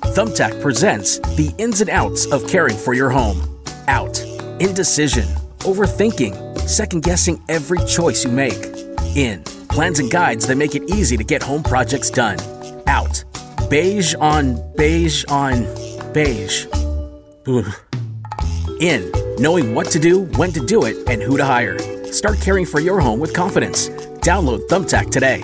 Thumbtack presents the ins and outs of caring for your home. Out. Indecision. Overthinking. Second-guessing every choice you make. In. Plans and guides that make it easy to get home projects done. Out. Beige on beige on beige. Ugh. In. Knowing what to do, when to do it, and who to hire. Start caring for your home with confidence. Download Thumbtack today.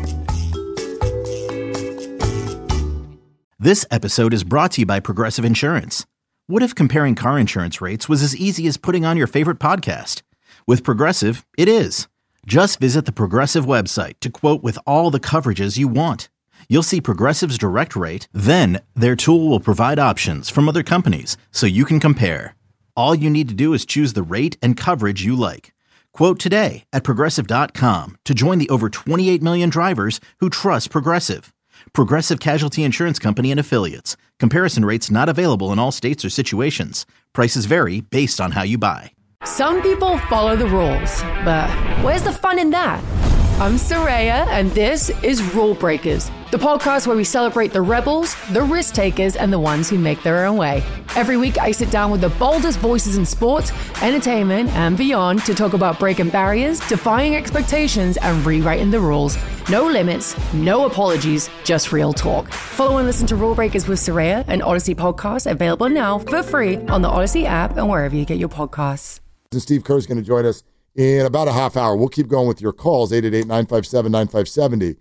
This episode is brought to you by Progressive Insurance. What if comparing car insurance rates was as easy as putting on your favorite podcast? With Progressive, it is. Just visit the Progressive website to quote with all the coverages you want. You'll see Progressive's direct rate, then their tool will provide options from other companies so you can compare. All you need to do is choose the rate and coverage you like. Quote today at Progressive.com to join the over 28 million drivers who trust Progressive. Progressive Casualty Insurance Company and Affiliates. Comparison rates not available in all states or situations. Prices vary based on how you buy. Some people follow the rules, but where's the fun in that? I'm Soraya, and this is Rule Breakers, the podcast where we celebrate the rebels, the risk takers, and the ones who make their own way. Every week, I sit down with the boldest voices in sports, entertainment, and beyond to talk about breaking barriers, defying expectations, and rewriting the rules. No limits, no apologies, just real talk. Follow and listen to Rule Breakers with Soraya, an Odyssey podcast available now for free on the Odyssey app and wherever you get your podcasts. Steve Kerr is going to join us in about a half hour. We'll keep going with your calls, 888-957-9570.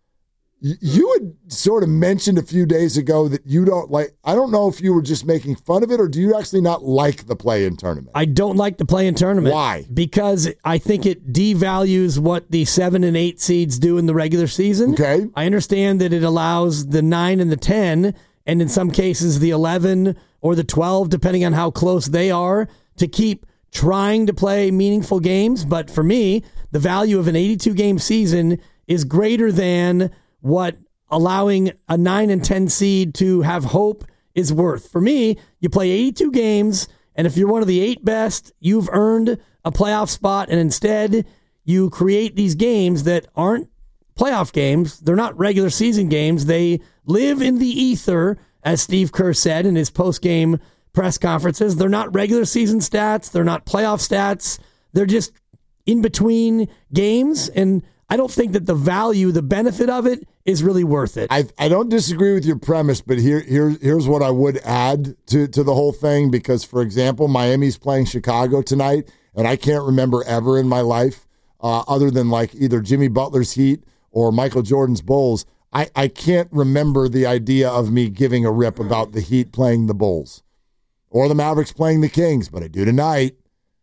You had sort of mentioned a few days ago that you don't like, I don't know if you were just making fun of it or do you actually not like the play-in tournament? I don't like the play-in tournament. Why? Because I think it devalues what the 7 and 8 seeds do in the regular season. Okay. I understand that it allows the 9 and the 10, and in some cases the 11 or the 12, depending on how close they are, to keep trying to play meaningful games. But for me, the value of an 82-game season is greater than what allowing a 9 and 10 seed to have hope is worth. For me, you play 82 games, and if you're one of the 8 best, you've earned a playoff spot, and instead you create these games that aren't playoff games. They're not regular season games. They live in the ether, as Steve Kerr said in his post-game press conferences. They're not regular season stats. They're not playoff stats. They're just in between games. And I don't think that the value, the benefit of it is really worth it. I don't disagree with your premise, but here's what I would add to the whole thing. Because, for example, Miami's playing Chicago tonight, and I can't remember ever in my life, other than like either Jimmy Butler's Heat or Michael Jordan's Bulls, I can't remember the idea of me giving a rip about the Heat playing the Bulls or the Mavericks playing the Kings, but I do tonight.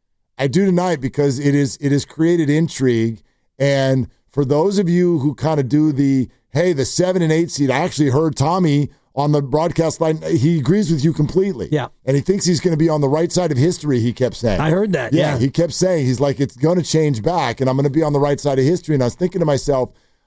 I do tonight because it has created intrigue. And for those of you who kind of do the 7 and 8 seed, I actually heard Tommy on the broadcast line. He agrees with you completely. Yeah. And he thinks he's going to be on the right side of history, he kept saying. I heard that. Yeah. He kept saying, he's like, it's going to change back and I'm going to be on the right side of history. And I was thinking to myself,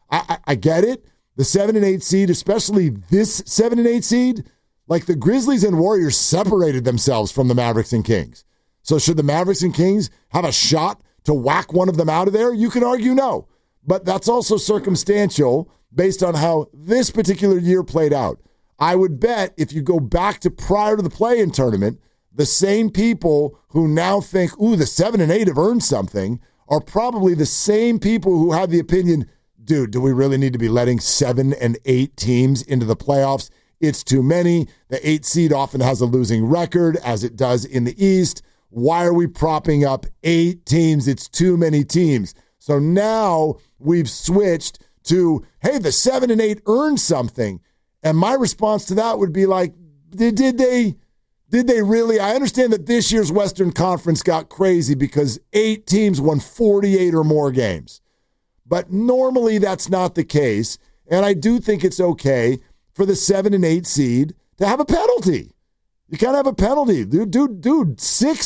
I get it. The 7 and 8 seed, especially this 7 and 8 seed, like the Grizzlies and Warriors separated themselves from the Mavericks and Kings. So should the Mavericks and Kings have a shot to whack one of them out of there? You can argue no. But that's also circumstantial based on how this particular year played out. I would bet if you go back to prior to the play-in tournament, the same people who now think, ooh, the 7 and 8 have earned something are probably the same people who have the opinion, dude, do we really need to be letting 7 and 8 teams into the playoffs? It's too many. The 8 seed often has a losing record, as it does in the East. Why are we propping up 8 teams? It's too many teams. So now we've switched to, hey, the 7 and 8 earned something. And my response to that would be like, did they really? I understand that this year's Western Conference got crazy because 8 teams won 48 or more games. But normally that's not the case. And I do think it's okay for the 7 and 8 seed to have a penalty. You can't have a penalty. Dude,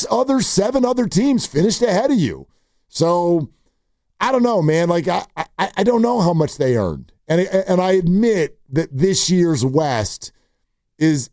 7 other teams finished ahead of you. So I don't know, man. Like I don't know how much they earned. And I admit that this year's West is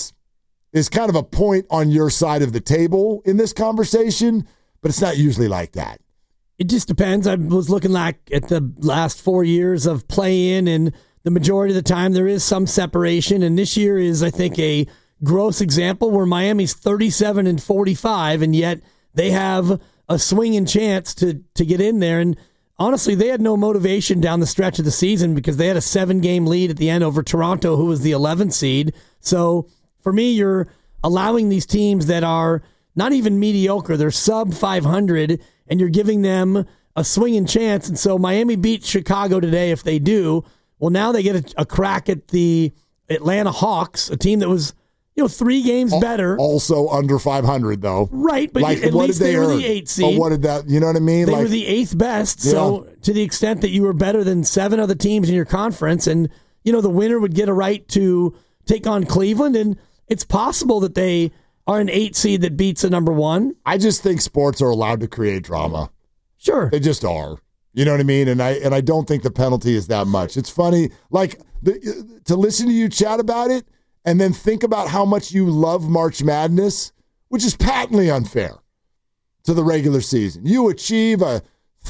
kind of a point on your side of the table in this conversation, but it's not usually like that. It just depends. I was looking like at the last 4 years of play-in, and the majority of the time there is some separation. And this year is, I think, a gross example where Miami's 37-45, and yet they have a swinging chance to get in there. And honestly, they had no motivation down the stretch of the season because they had a 7-game lead at the end over Toronto, who was the 11th seed. So for me, you're allowing these teams that are not even mediocre, they're sub 500, and you're giving them a swinging chance. And so Miami beats Chicago today. If they do, well, now they get a crack at the Atlanta Hawks, a team that was 3 games better. Also under 500, though. Right, but at least they were the 8th seed. But what did that, you know what I mean? They were the 8th best. Yeah. So to the extent that you were better than 7 other teams in your conference, and, the winner would get a right to take on Cleveland, and it's possible that they are an 8 seed that beats a number 1. I just think sports are allowed to create drama. Sure. They just are. You know what I mean? And I don't think the penalty is that much. It's funny, to listen to you chat about it, and then think about how much you love March Madness, which is patently unfair to the regular season. You achieve a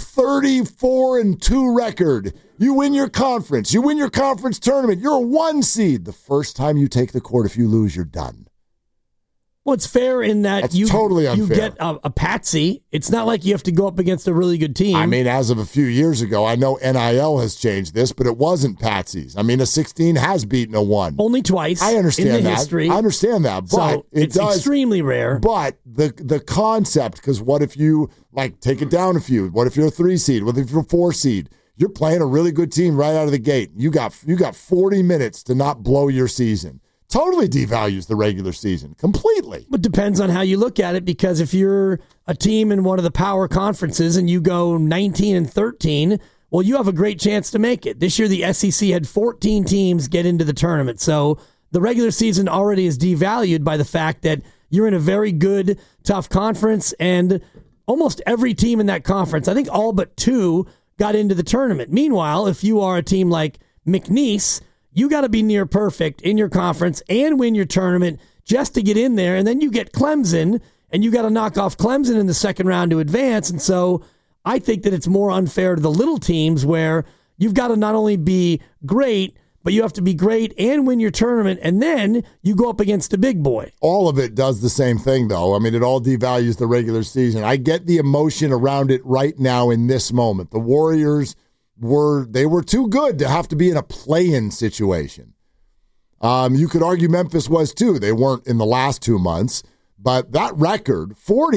34-2 record. You win your conference. You win your conference tournament. You're a 1 seed. The first time you take the court, if you lose, you're done. Well, it's fair in that That's totally unfair. You get a patsy. It's not like you have to go up against a really good team. I mean, as of a few years ago, I know NIL has changed this, but it wasn't patsies. I mean, a 16 has beaten a 1. Only twice. I understand in the that. History. I understand that, but so it's extremely rare. But the concept, because what if you take it down a few? What if you're a 3 seed? What if you're a 4 seed? You're playing a really good team right out of the gate. You got 40 minutes to not blow your season. Totally devalues the regular season completely. But depends on how you look at it, because if you're a team in one of the power conferences and you go 19-13, well, you have a great chance to make it. This year, the SEC had 14 teams get into the tournament. So the regular season already is devalued by the fact that you're in a very good, tough conference, and almost every team in that conference, I think all but 2, got into the tournament. Meanwhile, if you are a team like McNeese, you got to be near perfect in your conference and win your tournament just to get in there. And then you get Clemson, and you got to knock off Clemson in the second round to advance. And so I think that it's more unfair to the little teams, where you've got to not only be great, but you have to be great and win your tournament, and then you go up against a big boy. All of it does the same thing, though. I mean, it all devalues the regular season. I get the emotion around it right now in this moment. The Warriors were too good to have to be in a play-in situation. You could argue Memphis was too. They weren't in the last 2 months, but that record,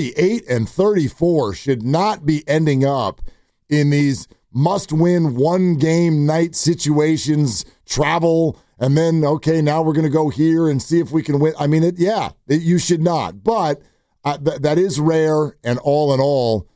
48-34, should not be ending up in these must-win one-game night situations, travel, and then, okay, now we're going to go here and see if we can win. I mean, you should not. But that is rare, and all in all,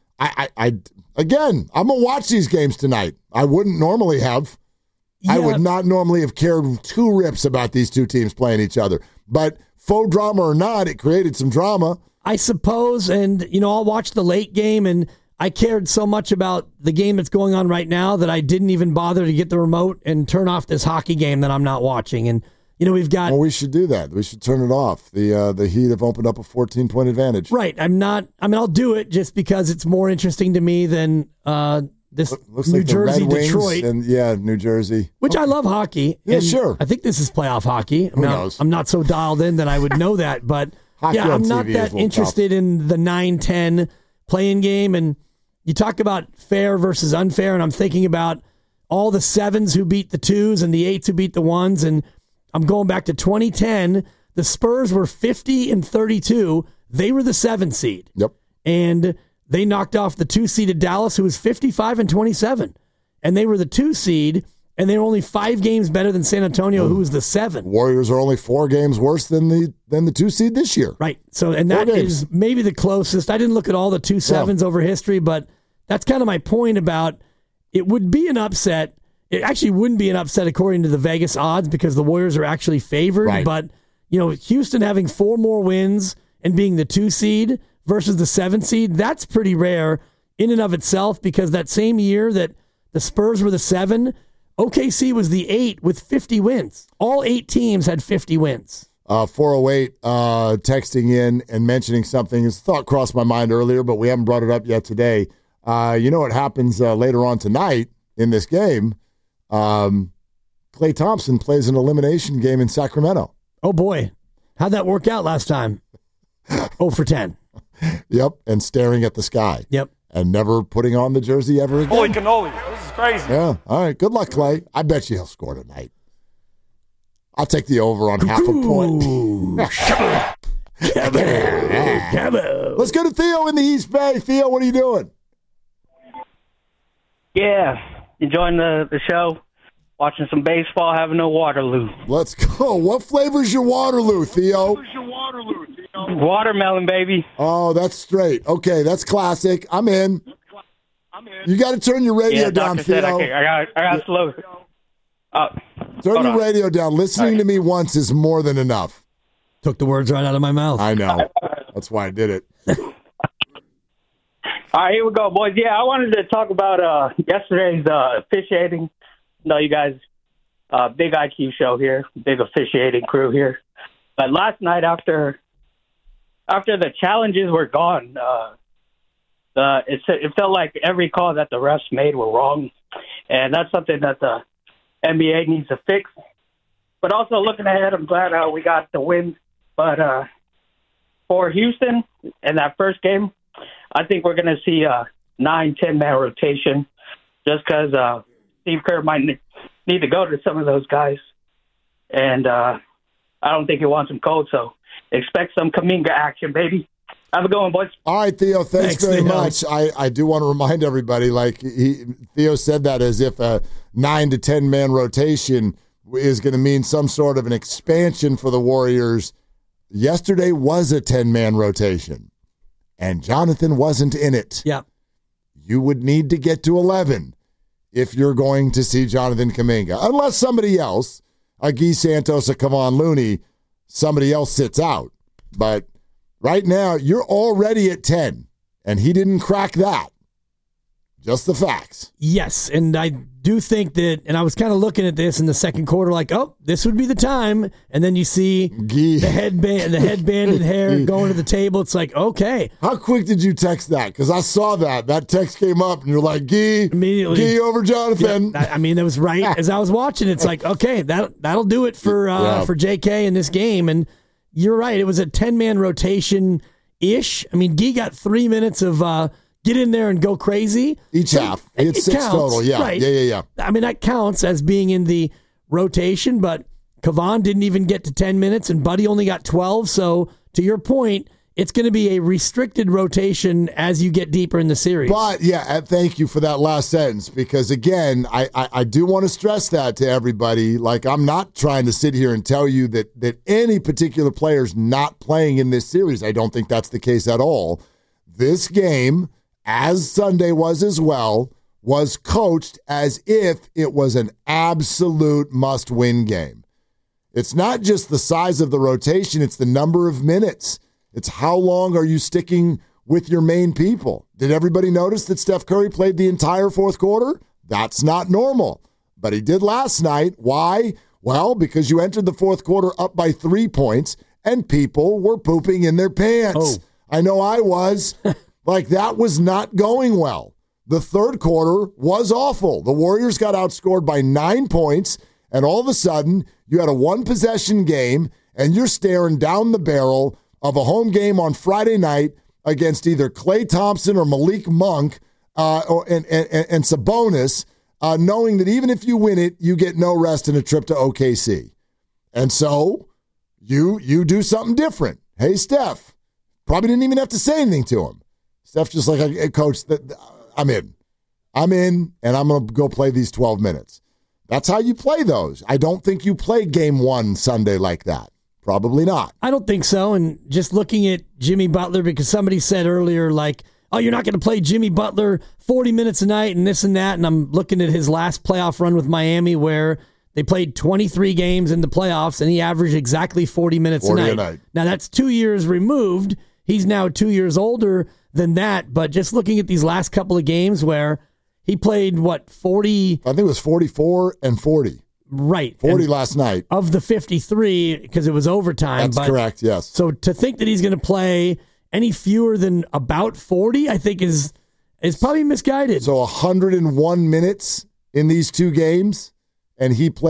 Again, I'm going to watch these games tonight. I wouldn't normally have. Yeah. I would not normally have cared 2 rips about these 2 teams playing each other. But faux drama or not, it created some drama. I suppose, and, I'll watch the late game, and I cared so much about the game that's going on right now that I didn't even bother to get the remote and turn off this hockey game that I'm not watching. And, we've got... Well, we should do that. We should turn it off. The Heat have opened up a 14-point advantage. Right. I'll do it just because it's more interesting to me than this New Jersey, Detroit. And New Jersey. Which I love hockey. Yeah, sure. I think this is playoff hockey. Who knows? I'm not so dialed in that I would know that, but I'm not that interested in the 9-10 play-in game. And you talk about fair versus unfair, and I'm thinking about all the 7s who beat the 2s and the 8s who beat the 1s, and I'm going back to 2010. The Spurs were 50-32. They were the 7 seed. Yep. And they knocked off the 2-seeded Dallas, who was 55-27. And they were the 2 seed, and they were only 5 games better than San Antonio, who was the 7. Warriors are only 4 games worse than the 2 seed this year. Right. So, and that is maybe the closest. I didn't look at all the 2 7s over history, but that's kind of my point about it would be an upset. It actually wouldn't be an upset according to the Vegas odds, because the Warriors are actually favored. Right. But, Houston having 4 more wins and being the 2 seed versus the 7 seed, that's pretty rare in and of itself, because that same year that the Spurs were the 7, OKC was the 8 with 50 wins. All 8 teams had 50 wins. 408 texting in and mentioning something. His thought crossed my mind earlier, but we haven't brought it up yet today. You know what happens later on tonight in this game? Clemson Klay Thompson plays an elimination game in Sacramento. Oh, boy. How'd that work out last time? 0 for 10. Yep, and staring at the sky. Yep. And never putting on the jersey ever again. Holy cannoli. This is crazy. Yeah, all right. Good luck, Klay. I bet you he'll score tonight. I'll take the over on half a point. Let's go to Theo in the East Bay. Theo, what are you doing? Yeah, enjoying the show, watching some baseball, having no Waterloo. Let's go. What flavor's your Waterloo, Theo? Watermelon, baby. Oh, that's straight. Okay, that's classic. I'm in. You got to turn your radio down, Doctor Theo. said I got slow. Turn your radio down. Listening to me once is more than enough. Took the words right out of my mouth. I know. That's why I did it. All right, here we go, boys. Yeah, I wanted to talk about yesterday's officiating. I know you guys, big IQ show here, big officiating crew here. But last night, after the challenges were gone, it felt like every call that the refs made were wrong, and that's something that the NBA needs to fix. But also looking ahead, I'm glad we got the win. But for Houston in that first game, I think we're going to see a 9-10-man rotation just because Steve Kerr might need to go to some of those guys. And I don't think he wants them cold, so expect some Kuminga action, baby. Have a good one, boys. All right, Theo, thanks very much. I do want to remind everybody, Theo said that as if a 9 to 10-man rotation is going to mean some sort of an expansion for the Warriors. Yesterday was a 10-man rotation, and Jonathan wasn't in it. Yeah. You would need to get to 11 if you're going to see Jonathan Kuminga, unless somebody else, a Guy Santos, a Kevon Looney, somebody else sits out. But right now, you're already at 10, and he didn't crack that. Just the facts. Yes, and I do think that, and I was kind of looking at this in the second quarter like, oh, this would be the time. And then you see the headbanded hair going to the table. It's like, okay. How quick did you text that? Because I saw that. That text came up, and you're like, Guy over Jonathan. Yeah, I mean, that was right as I was watching. It's like, okay, that'll do it for JK in this game. And you're right. It was a 10-man rotation-ish. I mean, Guy got 3 minutes of get in there and go crazy. Each half. It's 6 counts, total. Yeah. Right. Yeah. I mean, that counts as being in the rotation, but Kevon didn't even get to 10 minutes, and Buddy only got 12. So, to your point, it's going to be a restricted rotation as you get deeper in the series. But, yeah, thank you for that last sentence, because, again, I do want to stress that to everybody. Like, I'm not trying to sit here and tell you that any particular player's not playing in this series. I don't think that's the case at all. This game, as Sunday was as well, was coached as if it was an absolute must-win game. It's not just the size of the rotation, it's the number of minutes. It's how long are you sticking with your main people. Did everybody notice that Steph Curry played the entire fourth quarter? That's not normal. But he did last night. Why? Well, because you entered the fourth quarter up by 3 points, and people were pooping in their pants. Oh. I know I was. Like, that was not going well. The third quarter was awful. The Warriors got outscored by 9 points, and all of a sudden, you had a one-possession game, and you're staring down the barrel of a home game on Friday night against either Klay Thompson or Malik Monk and Sabonis, knowing that even if you win it, you get no rest in a trip to OKC. And so you do something different. Hey, Steph. Probably didn't even have to say anything to him. Steph's just like, hey, Coach, I'm in, and I'm going to go play these 12 minutes. That's how you play those. I don't think you play game one Sunday like that. Probably not. I don't think so. And just looking at Jimmy Butler, because somebody said earlier, like, oh, you're not going to play Jimmy Butler 40 minutes a night and this and that. And I'm looking at his last playoff run with Miami where they played 23 games in the playoffs and he averaged exactly 40 minutes a night. Now, that's 2 years removed. He's now 2 years older than that. But just looking at these last couple of games where he played, 40? I think it was 44 and 40. Right. 40 last night. Of the 53, because it was overtime. That's correct, yes. So to think that he's going to play any fewer than about 40, I think is probably misguided. So 101 minutes in these two games, and he played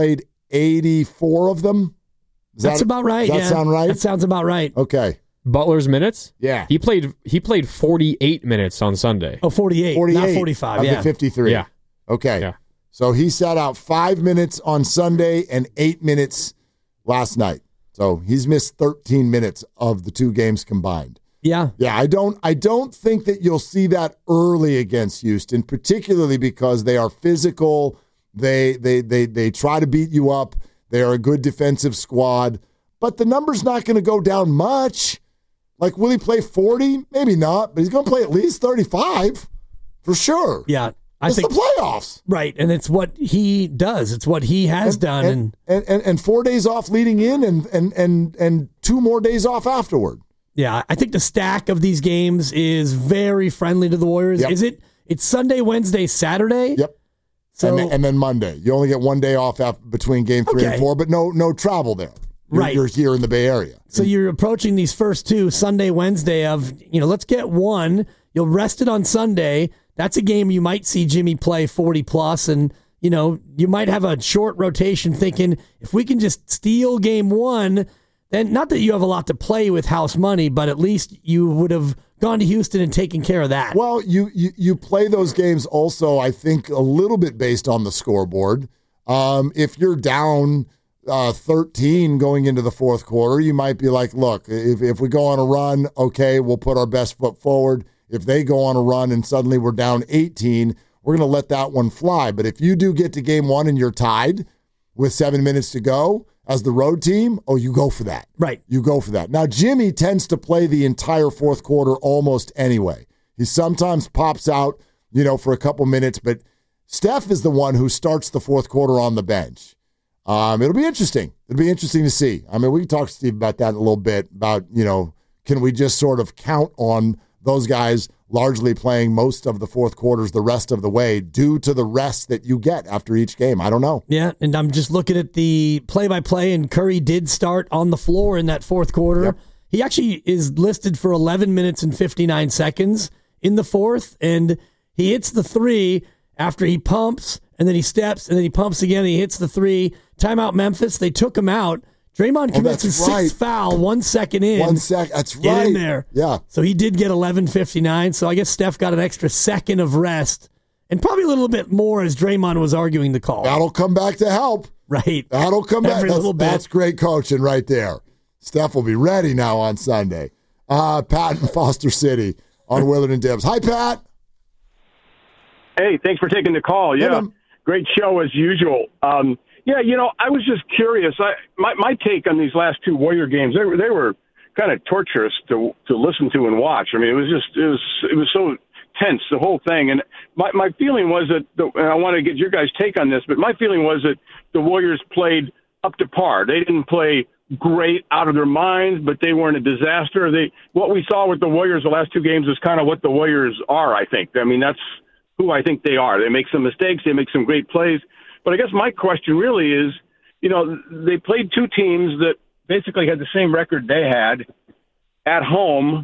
84 of them. That's about right. Does that sound right? That sounds about right. Okay. Butler's minutes? Yeah. He played 48 minutes on Sunday. Oh, 48, not 45. Of Yeah. the 53. Yeah. Okay. Yeah. So he sat out 5 minutes on Sunday and 8 minutes last night. So he's missed 13 minutes of the two games combined. Yeah. Yeah, I don't think that you'll see that early against Houston, particularly because they are physical. They try to beat you up. They are a good defensive squad, but the number's not going to go down much. Like, will he play 40? Maybe not, but he's going to play at least 35 for sure. Yeah. It's the playoffs. Right, and it's what he does. It's what he has done. And 4 days off leading in and 2 more days off afterward. Yeah, I think the stack of these games is very friendly to the Warriors. Yep. Is it? It's Sunday, Wednesday, Saturday? Yep. So, and then Monday. You only get 1 day off between game 3 and 4, but no travel there. You're here in the Bay Area. So you're approaching these first two, Sunday, Wednesday, of, let's get one. You'll rest it on Sunday. That's a game you might see Jimmy play 40 plus, and you might have a short rotation thinking, if we can just steal game 1, then not that you have a lot to play with house money, but at least you would have gone to Houston and taken care of that. Well, you play those games also, I think, a little bit based on the scoreboard. If you're down 13 going into the fourth quarter, you might be like, look, if we go on a run, okay, we'll put our best foot forward. If they go on a run and suddenly we're down 18, we're going to let that one fly. But if you do get to game 1 and you're tied with 7 minutes to go as the road team, you go for that. Right. You go for that. Now, Jimmy tends to play the entire fourth quarter almost anyway. He sometimes pops out, for a couple minutes, but Steph is the one who starts the fourth quarter on the bench. It'll be interesting. It'll be interesting to see. I mean, we can talk to Steve about that in a little bit, about, can we just sort of count on those guys largely playing most of the fourth quarters the rest of the way due to the rest that you get after each game? I don't know. Yeah, and I'm just looking at the play-by-play, and Curry did start on the floor in that fourth quarter. Yep. He actually is listed for 11 minutes and 59 seconds in the fourth, and he hits the three after he pumps, and then he steps, and then he pumps again, and he hits the three. Timeout Memphis, they took him out. Draymond commits his sixth foul 1 second in. 1 sec. That's right. Get in there. Yeah. So he did get 11:59. So I guess Steph got an extra second of rest, and probably a little bit more as Draymond was arguing the call. That'll come back to help. Right. That'll come back. Little bit. That's great coaching right there. Steph will be ready now on Sunday. Pat in Foster City on Willard and Dibs. Hi, Pat. Hey, thanks for taking the call. Yeah, great show as usual. Yeah, I was just curious. My take on these last two Warrior games, they were kind of torturous to listen to and watch. I mean, it was so tense, the whole thing. And my feeling was that, and I want to get your guys' take on this, but my feeling was that the Warriors played up to par. They didn't play great out of their minds, but they weren't a disaster. What we saw with the Warriors the last two games is kind of what the Warriors are, I think. I mean, that's who I think they are. They make some mistakes. They make some great plays. But I guess my question really is, they played two teams that basically had the same record they had at home,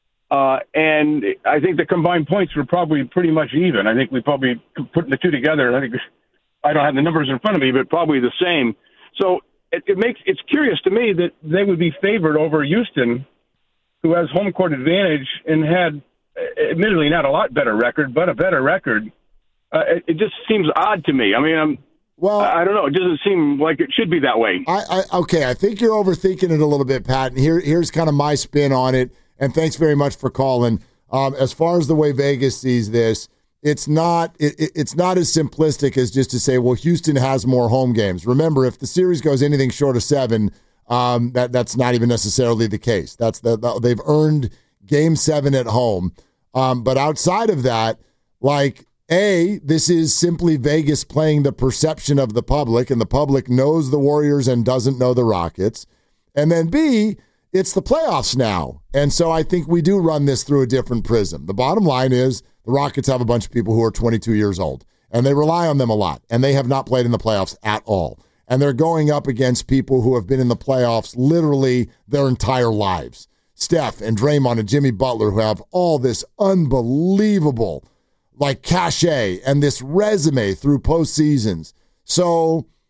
and I think the combined points were probably pretty much even. I think we probably putting the two together, I don't have the numbers in front of me, but probably the same. So it's curious to me that they would be favored over Houston, who has home court advantage and had, admittedly, not a lot better record, but a better record. It just seems odd to me. I mean, I don't know. It doesn't seem like it should be that way. I think you're overthinking it a little bit, Pat. And here's kind of my spin on it. And thanks very much for calling. As far as the way Vegas sees this, it's not as simplistic as just to say, well, Houston has more home games. Remember, if the series goes anything short of 7, that's not even necessarily the case. They've earned Game 7 at home. But outside of that, this is simply Vegas playing the perception of the public, and the public knows the Warriors and doesn't know the Rockets. And then B, it's the playoffs now. And so I think we do run this through a different prism. The bottom line is the Rockets have a bunch of people who are 22 years old, and they rely on them a lot, and they have not played in the playoffs at all. And they're going up against people who have been in the playoffs literally their entire lives. Steph and Draymond and Jimmy Butler, who have all this unbelievable cachet and this resume through postseasons. So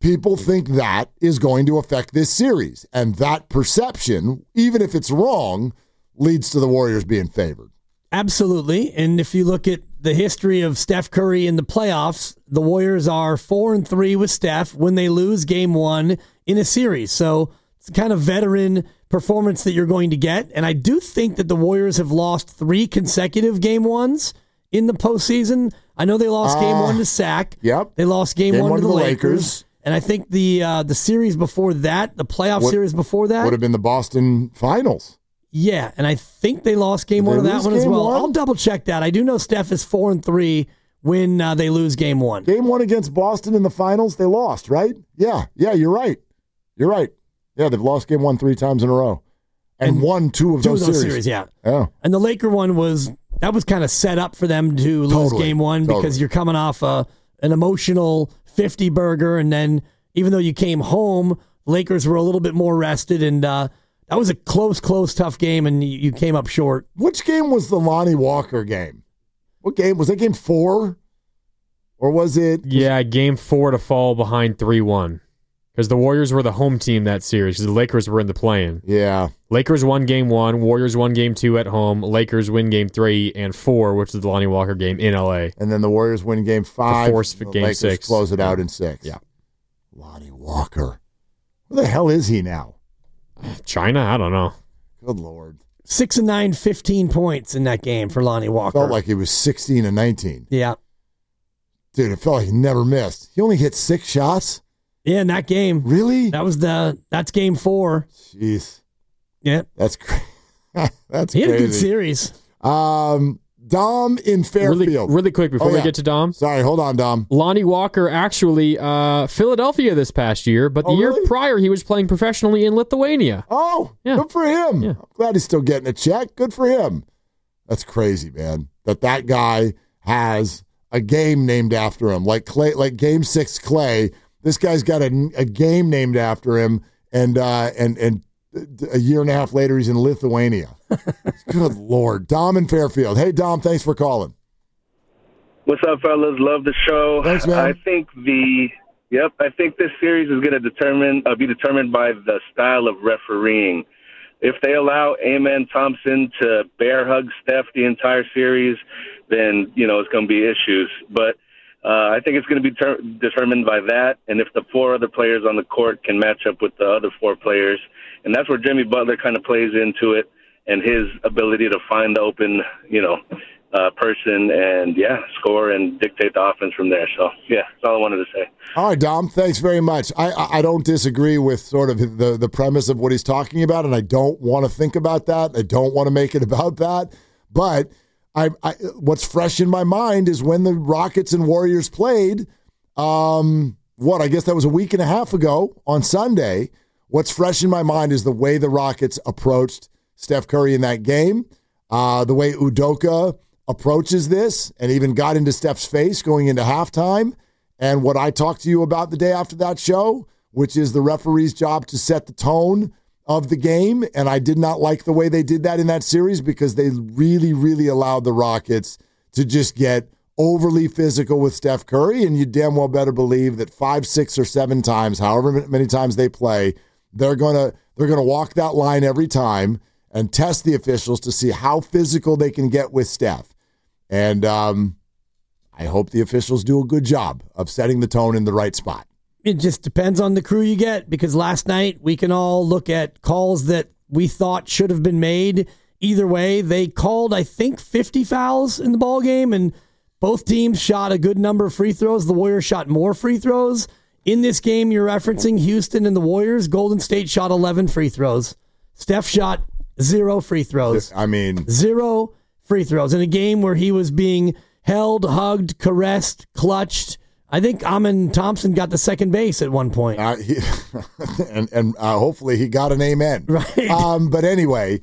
people think that is going to affect this series. And that perception, even if it's wrong, leads to the Warriors being favored. Absolutely. And if you look at the history of Steph Curry in the playoffs, the Warriors are 4-3 with Steph when they lose game one in a series. So it's the kind of veteran performance that you're going to get. And I do think that the Warriors have lost 3 consecutive game ones in the postseason. I know they lost game one to Sac. Yep. They lost game one to the Lakers. And I think the series before that, the playoff series before that, would have been the Boston Finals. Yeah, and I think they lost game one of that one as well. I'll double check that. I do know Steph is 4-3 when they lose game one. Game one against Boston in the finals, they lost, right? Yeah, you're right. Yeah, they've lost game one 3 times in a row. And won 2 of those series. Yeah. And the Laker one was kind of set up for them to lose game one because you're coming off an emotional 50 burger, and then even though you came home, Lakers were a little bit more rested, and that was a close, tough game, and you came up short. Which game was the Lonnie Walker game? What game? Was that game 4? Or was it? Yeah, game 4 to fall behind 3-1. Because the Warriors were the home team that series. The Lakers were in the play-in. Yeah. Lakers won game 1. Warriors won game 2 at home. Lakers win game 3 and 4, which is the Lonnie Walker game in L.A. And then the Warriors win game 5. The game Lakers 6. Close it out in 6. Yeah. Lonnie Walker. Where the hell is he now? China? I don't know. Good Lord. 6 and 9, 15 points in that game for Lonnie Walker. Felt like he was 16 and 19. Yeah. Dude, it felt like he never missed. He only hit 6 shots? Yeah, in that game. Really? That's game 4. Jeez. Yeah. That's crazy. That's he had crazy. a good series. Dom in Fairfield. Really quick before we get to Dom. Sorry, hold on, Dom. Lonnie Walker actually Philadelphia this past year, but the year prior he was playing professionally in Lithuania. Oh, yeah. Good for him. Yeah. I'm glad he's still getting a check. Good for him. That's crazy, man. That guy has a game named after him, like Game 6 Clay. This guy's got a game named after him, and a year and a half later, he's in Lithuania. Good Lord. Dom in Fairfield. Hey, Dom, thanks for calling. What's up, fellas? Love the show. Thanks, man. I think this series is going to be determined by the style of refereeing. If they allow Amen Thompson to bear hug Steph the entire series, then, it's going to be issues. But I think it's going to be determined by that, and if the 4 other players on the court can match up with the other 4 players. And that's where Jimmy Butler kind of plays into it, and his ability to find the open, person and, score and dictate the offense from there. So, that's all I wanted to say. All right, Dom, thanks very much. I don't disagree with sort of the premise of what he's talking about, and I don't want to think about that. I don't want to make it about that. But what's fresh in my mind is when the Rockets and Warriors played, I guess that was a week and a half ago on Sunday. What's fresh in my mind is the way the Rockets approached Steph Curry in that game, the way Udoka approaches this and even got into Steph's face going into halftime, and what I talked to you about the day after that show, which is the referee's job to set the tone of the game, and I did not like the way they did that in that series because they really, really allowed the Rockets to just get overly physical with Steph Curry, and you damn well better believe that 5, 6, or 7 times, however many times they play, they're gonna walk that line every time and test the officials to see how physical they can get with Steph. And I hope the officials do a good job of setting the tone in the right spot. It just depends on the crew you get, because last night we can all look at calls that we thought should have been made. Either way, they called, I think, 50 fouls in the ball game, and both teams shot a good number of free throws. The Warriors shot more free throws. In this game you're referencing, Houston and the Warriors, Golden State shot 11 free throws. Steph shot 0 free throws. 0 free throws in a game where he was being held, hugged, caressed, clutched. I think Amen Thompson got the second base at one point. And hopefully he got an amen. Right. But anyway,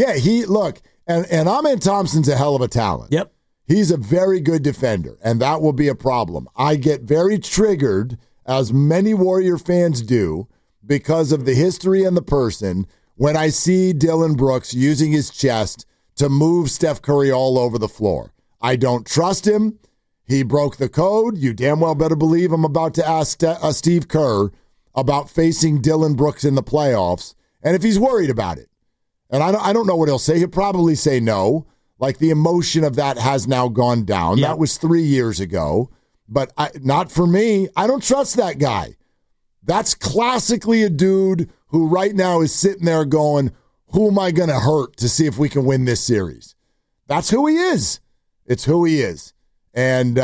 and Amen Thompson's a hell of a talent. Yep. He's a very good defender, and that will be a problem. I get very triggered, as many Warrior fans do, because of the history and the person, when I see Dillon Brooks using his chest to move Steph Curry all over the floor. I don't trust him. He broke the code. You damn well better believe I'm about to ask Steve Kerr about facing Dylan Brooks in the playoffs and if he's worried about it. And I don't know what he'll say. He'll probably say no. Like, the emotion of that has now gone down. Yep. That was 3 years ago. But not for me. I don't trust that guy. That's classically a dude who right now is sitting there going, who am I going to hurt to see if we can win this series? That's who he is. It's who he is. And,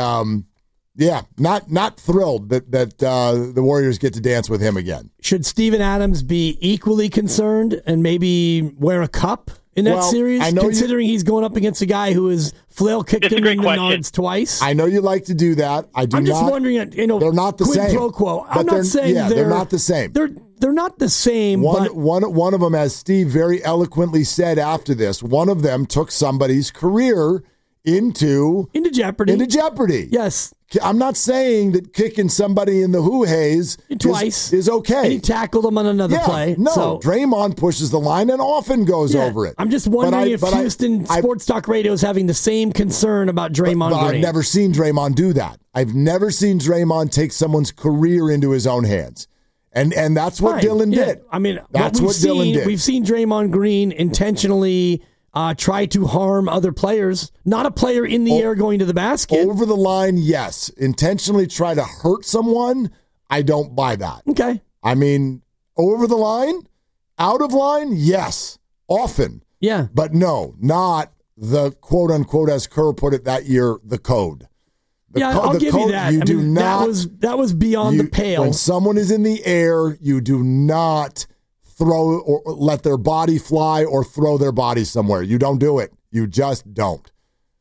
not thrilled that the Warriors get to dance with him again. Should Steven Adams be equally concerned and maybe wear a cup in that series, considering he's going up against a guy who has flail-kicked him in the nards twice? I know you like to do that. I'm just wondering, they're not the same. Pro quo. I'm not saying they're not the same. They're not the same. One of them, as Steve very eloquently said after this, one of them took somebody's career into jeopardy. Yes. I'm not saying that kicking somebody in the hoo-hays twice is okay. And he tackled him on another play. No, Draymond pushes the line and often goes over it. I'm just wondering if Houston Sports Talk Radio is having the same concern about Draymond Green. I've never seen Draymond do that. I've never seen Draymond take someone's career into his own hands. And that's what Dylan did. I mean, that's what Dylan did. We've seen Draymond Green intentionally try to harm other players, not a player in the air going to the basket. Over the line, yes. Intentionally try to hurt someone, I don't buy that. Okay. I mean, over the line, out of line, yes, often. Yeah. But no, not the quote-unquote, as Kerr put it that year, the code. I'll give you that. That was beyond the pale. When someone is in the air, you do not throw or let their body fly or throw their body somewhere. You don't do it. You just don't.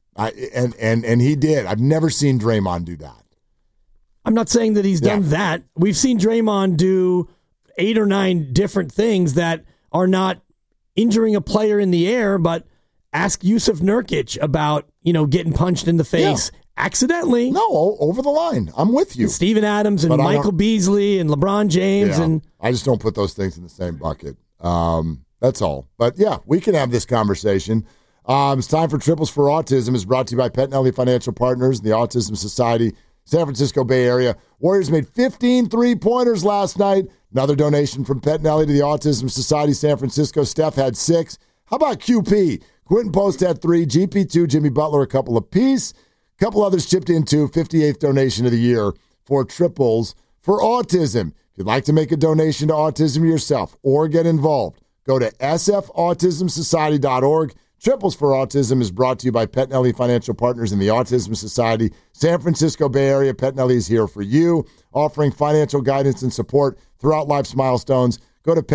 And he did. I've never seen Draymond do that. I'm not saying that he's done that. We've seen Draymond do 8 or 9 different things that are not injuring a player in the air, but ask Yusuf Nurkic about, getting punched in the face accidentally. No, over the line. I'm with you. And Steven Adams and Michael Beasley and LeBron James. And I just don't put those things in the same bucket. That's all. But we can have this conversation. It's time for Triples for Autism. It's brought to you by Pettinelli Financial Partners and the Autism Society, San Francisco Bay Area. Warriors made 15 3-pointers last night. Another donation from Pettinelli to the Autism Society, San Francisco. Steph had 6. How about QP? Quentin Post had 3. GP2, Jimmy Butler, a couple apiece. A couple others chipped in too. 58th donation of the year for Triples for Autism. If you'd like to make a donation to autism yourself or get involved, go to sfautismsociety.org. Triples for Autism is brought to you by Pettinelli Financial Partners and the Autism Society, San Francisco Bay Area. Pettinelli is here for you, offering financial guidance and support throughout life's milestones. Go to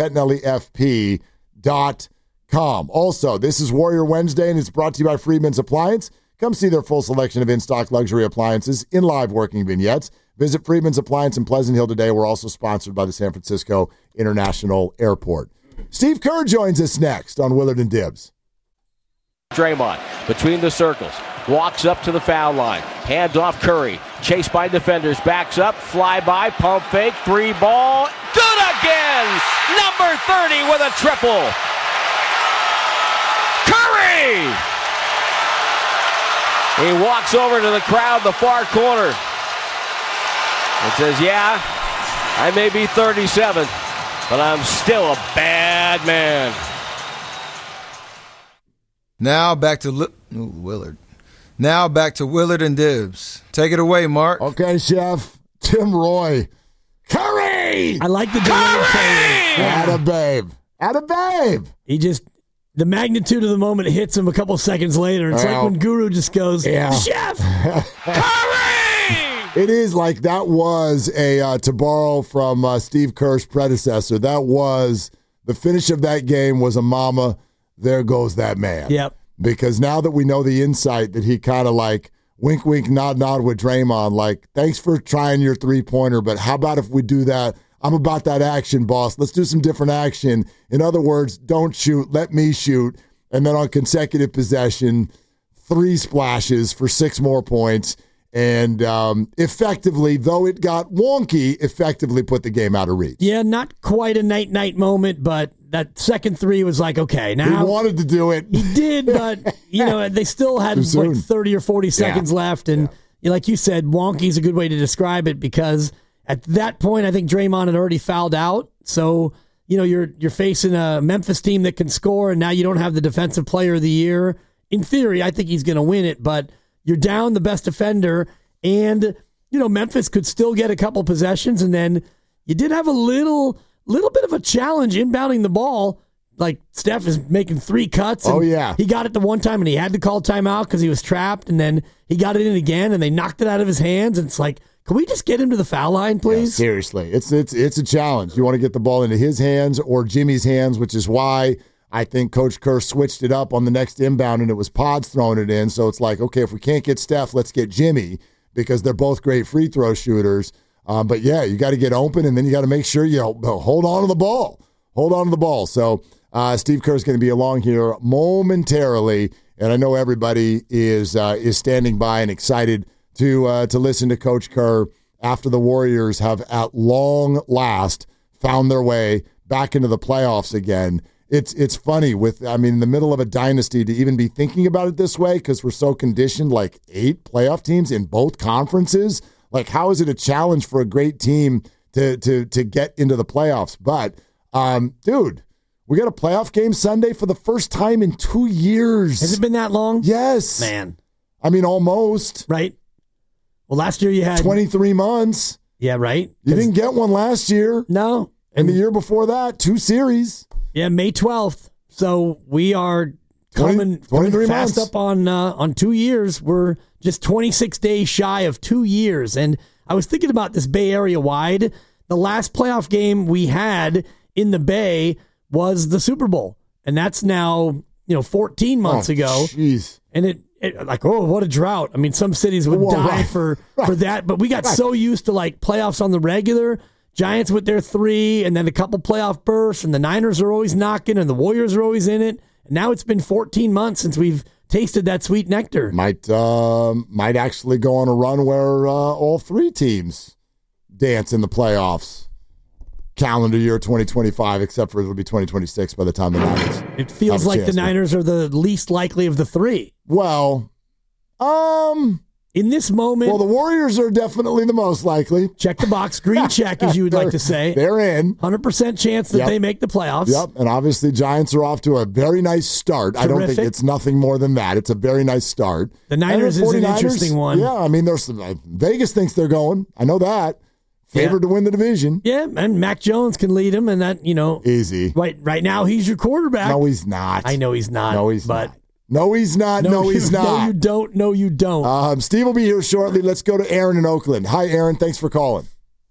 PettinelliFP.com. Also, this is Warrior Wednesday, and it's brought to you by Freedman's Appliance. Come see their full selection of in-stock luxury appliances in live working vignettes. Visit Freedman's Appliance in Pleasant Hill today. We're also sponsored by the San Francisco International Airport. Steve Kerr joins us next on Willard and Dibs. Draymond between the circles, walks up to the foul line, hands off Curry, chased by defenders, backs up, fly by, pump fake, 3-ball, good again! Number 30 with a triple. Curry! He walks over to the crowd, the far corner, and says, I may be 37, but I'm still a bad man. Now back to Willard. Now back to Willard and Dibs. Take it away, Mark. Okay, Chef. Tim Roy. Curry! I like the Curry! Atta babe. Atta babe. He just... The magnitude of the moment hits him a couple seconds later. It's like when Guru just goes, Chef! Curry! It is like that was to borrow from Steve Kerr's predecessor, that was, the finish of that game was a mama, there goes that man. Yep. Because now that we know the insight that he kind of like wink, wink, nod, nod with Draymond, like, thanks for trying your 3-pointer, but how about if we do that? I'm about that action, boss. Let's do some different action. In other words, don't shoot, let me shoot. And then on consecutive possession, 3 splashes for 6 more points. And effectively, though it got wonky, effectively put the game out of reach. Yeah, not quite a night-night moment, but that second 3 was like, okay, now. He wanted to do it. He did, but, they still had like 30 or 40 seconds left. And, like you said, wonky is a good way to describe it, because at that point, I think Draymond had already fouled out. So, you're facing a Memphis team that can score, and now you don't have the defensive player of the year. In theory, I think he's going to win it, but you're down the best defender, and, Memphis could still get a couple possessions, and then you did have a little bit of a challenge inbounding the ball. Like, Steph is making 3 cuts. And he got it the one time, and he had to call timeout because he was trapped, and then he got it in again, and they knocked it out of his hands, and it's like, can we just get him to the foul line, please? Yeah, seriously. It's a challenge. You want to get the ball into his hands or Jimmy's hands, which is why I think Coach Kerr switched it up on the next inbound, and it was Pods throwing it in. So it's like, okay, if we can't get Steph, let's get Jimmy, because they're both great free throw shooters. But, yeah, you got to get open, and then you got to make sure you hold on to the ball. Hold on to the ball. So Steve Kerr is going to be along here momentarily, and I know everybody is standing by and excited to listen to Coach Kerr after the Warriors have at long last found their way back into the playoffs again. It's funny in the middle of a dynasty to even be thinking about it this way, because we're so conditioned, like 8 playoff teams in both conferences. Like, how is it a challenge for a great team to get into the playoffs? But, dude, we got a playoff game Sunday for the first time in 2 years. Has it been that long? Yes. Man. Almost. Right. Well, last year you had 23 months. Yeah, right. You didn't get one last year. No. And the year before that, 2 series. Yeah, May 12th. So we are coming 23 fast months. up on 2 years. We're just 26 days shy of 2 years. And I was thinking about this Bay Area wide. The last playoff game we had in the Bay was the Super Bowl. And that's now, 14 months ago. Jeez. And it what a drought. I mean, some cities would die for that, but we got so used to like playoffs on the regular. Giants with their 3, and then a couple playoff bursts, and the Niners are always knocking, and the Warriors are always in it. And now it's been 14 months since we've tasted that sweet nectar. Might actually go on a run where all 3 teams dance in the playoffs. Calendar year 2025, except for it'll be 2026 by the time the Niners. It feels like the Niners are the least likely of the 3. Well, in this moment, the Warriors are definitely the most likely. Check the box, green check, as you would like to say. They're in. 100% chance that they make the playoffs. Yep, and obviously Giants are off to a very nice start. Terrific. I don't think it's nothing more than that. It's a very nice start. The Niners is an interesting one. Yeah, there's Vegas thinks they're going. I know that. Favored to win the division. Yeah, and Mac Jones can lead them, and that, easy. Right now he's your quarterback. No, he's not. I know he's not. No, he's not. No, he's not. No, he's not. No, you don't. No, you don't. Steve will be here shortly. Let's go to Aaron in Oakland. Hi, Aaron. Thanks for calling.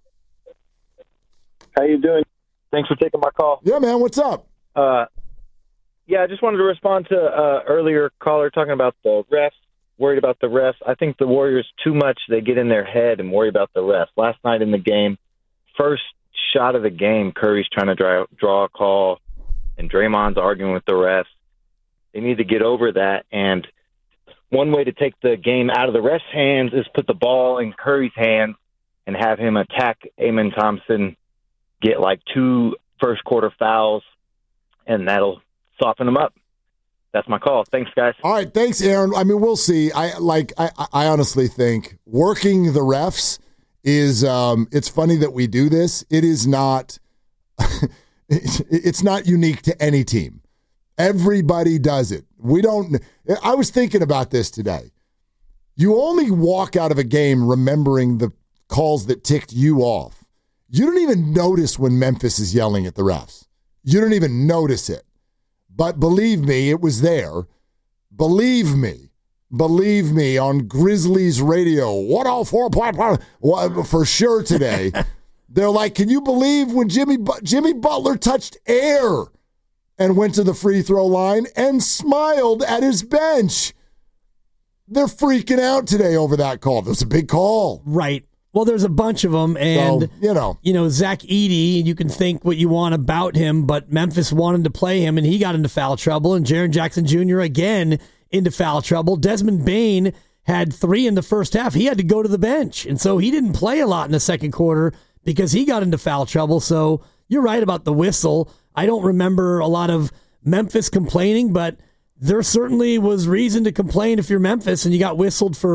How you doing? Thanks for taking my call. Yeah, man. What's up? I just wanted to respond to earlier caller talking about the refs, worried about the refs. I think the Warriors too much, they get in their head and worry about the refs. Last night in the game, first shot of the game, Curry's trying to draw a call, and Draymond's arguing with the refs. They need to get over that, and one way to take the game out of the refs' hands is put the ball in Curry's hands and have him attack Amen Thompson, get like 2 first-quarter fouls, and that'll soften him up. That's my call. Thanks, guys. All right, thanks, Aaron. We'll see. I honestly think working the refs is it's funny that we do this. It is not it's not unique to any team. Everybody does it. I was thinking about this today. You only walk out of a game remembering the calls that ticked you off. You don't even notice when Memphis is yelling at the refs. You don't even notice it. But believe me, it was there. Believe me on Grizzlies radio. 104.5 for sure today. They're like, can you believe when Jimmy Butler touched air and went to the free throw line and smiled at his bench? They're freaking out today over that call. It was a big call. Right. Well, there's a bunch of them, and so, Zach Edey, you can think what you want about him, but Memphis wanted to play him, and he got into foul trouble, and Jaren Jackson Jr. again into foul trouble. Desmond Bane had 3 in the first half. He had to go to the bench, and so he didn't play a lot in the second quarter because he got into foul trouble. So you're right about the whistle. I don't remember a lot of Memphis complaining, but there certainly was reason to complain if you're Memphis and you got whistled for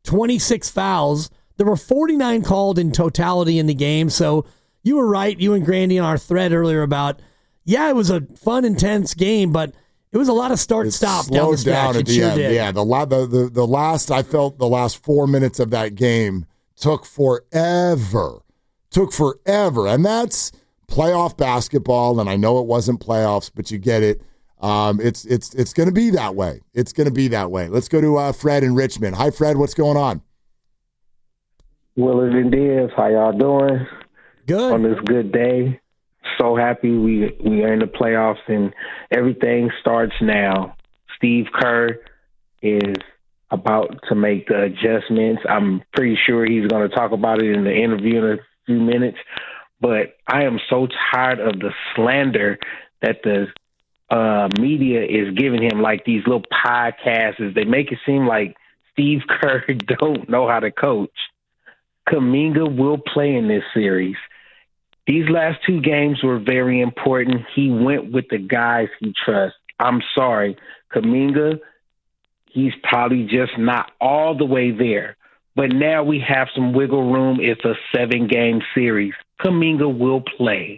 26 fouls. There were 49 called in totality in the game. So you were right, you and Grandy, on our thread earlier about, it was a fun, intense game, but it was a lot of start-stop down the stretch. It sure did. Yeah, the last 4 minutes of that game took forever. And that's playoff basketball, and I know it wasn't playoffs, but you get it. It's going to be that way. It's going to be that way. Let's go to Fred in Richmond. Hi, Fred. What's going on? Willard and Diaz, how y'all doing? Good. On this good day. So happy we are in the playoffs, and everything starts now. Steve Kerr is about to make the adjustments. I'm pretty sure he's going to talk about it in the interview in a few minutes. But I am so tired of the slander that the media is giving him, like these little podcasts. They make it seem like Steve Kerr don't know how to coach. Kuminga will play in this series. These last two games were very important. He went with the guys he trusts. I'm sorry, Kuminga, he's probably just not all the way there. But now we have some wiggle room. It's a 7-game series. Kuminga will play.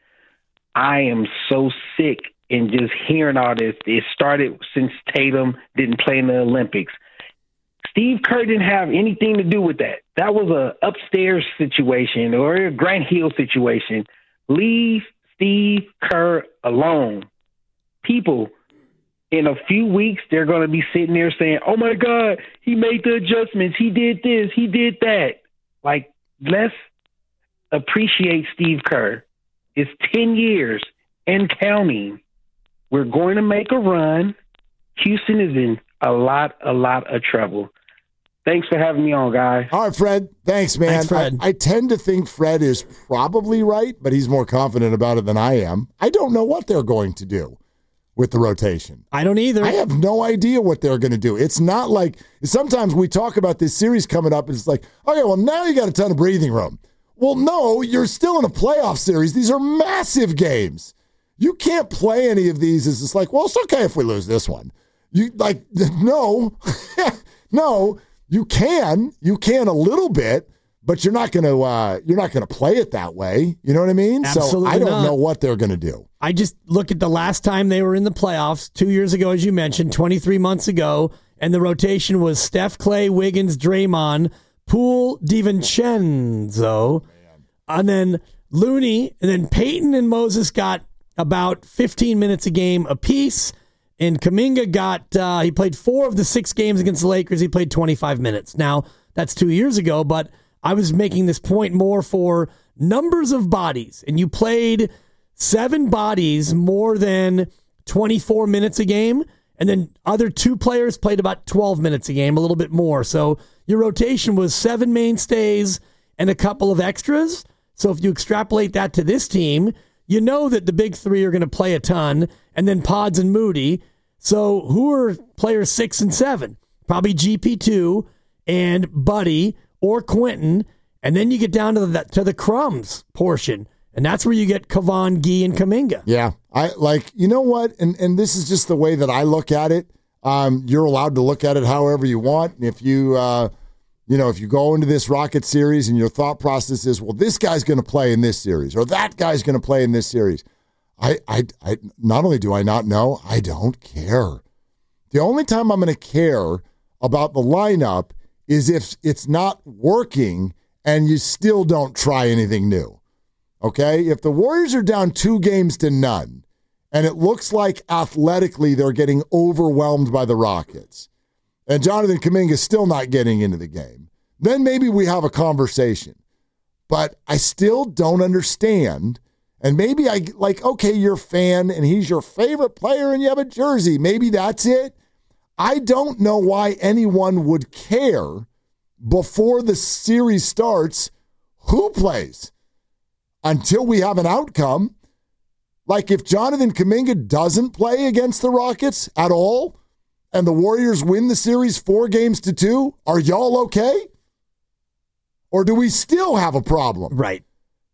I am so sick in just hearing all this. It started since Tatum didn't play in the Olympics. Steve Kerr didn't have anything to do with that. That was a upstairs situation or a Grant Hill situation. Leave Steve Kerr alone. People, in a few weeks, they're going to be sitting there saying, oh, my God, he made the adjustments. He did this. He did that. Like, let's appreciate Steve Kerr. It's 10 years and counting. We're going to make a run. Houston is in a lot of trouble. Thanks for having me on, guys. All right, Fred. Thanks, man. Thanks, Fred. I tend to think Fred is probably right, but he's more confident about it than I am. I don't know what they're going to do with the rotation. I don't either. I have no idea what they're going to do. It's not like sometimes we talk about this series coming up, and it's like, okay, well, now you got a ton of breathing room. Well, no, you're still in a playoff series. These are massive games. You can't play any of these as it's like, well, it's okay if we lose this one. You like, no, no, you can a little bit, but you're not going to play it that way. You know what I mean? Absolutely so I don't not. know what they're going to do. I just look at the last time they were in the playoffs 2 years ago, as you mentioned, 23 months ago, and the rotation was Steph, Clay, Wiggins, Draymond, Poole, DiVincenzo, and then Looney, and then Peyton and Moses got about 15 minutes a game apiece. And Kuminga he played 4 of the 6 games against the Lakers. He played 25 minutes. Now, that's 2 years ago, but I was making this point more for numbers of bodies. And you played 7 bodies more than 24 minutes a game. And then other 2 players played about 12 minutes a game, a little bit more. So your rotation was 7 mainstays and a couple of extras. So if you extrapolate that to this team, you know that the big 3 are going to play a ton, and then Pods and Moody. So who are players 6 and 7? Probably GP2 and Buddy or Quentin, and then you get down to the crumbs portion, and that's where you get Kavan, Gee, and Kuminga. Yeah, you know what? And this is just the way that I look at it. You're allowed to look at it however you want. And if you if you go into this Rocket series and your thought process is, well, this guy's going to play in this series or that guy's going to play in this series, I not only do I not know, I don't care. The only time I'm going to care about the lineup is if it's not working and you still don't try anything new. Okay? If the Warriors are down 2-0 and it looks like athletically they're getting overwhelmed by the Rockets, and Jonathan Kuminga is still not getting into the game, then maybe we have a conversation. But I still don't understand. And maybe okay, you're a fan and he's your favorite player and you have a jersey. Maybe that's it. I don't know why anyone would care before the series starts who plays until we have an outcome. Like if Jonathan Kuminga doesn't play against the Rockets at all, and the Warriors win the series 4-2, are y'all okay? Or do we still have a problem? Right.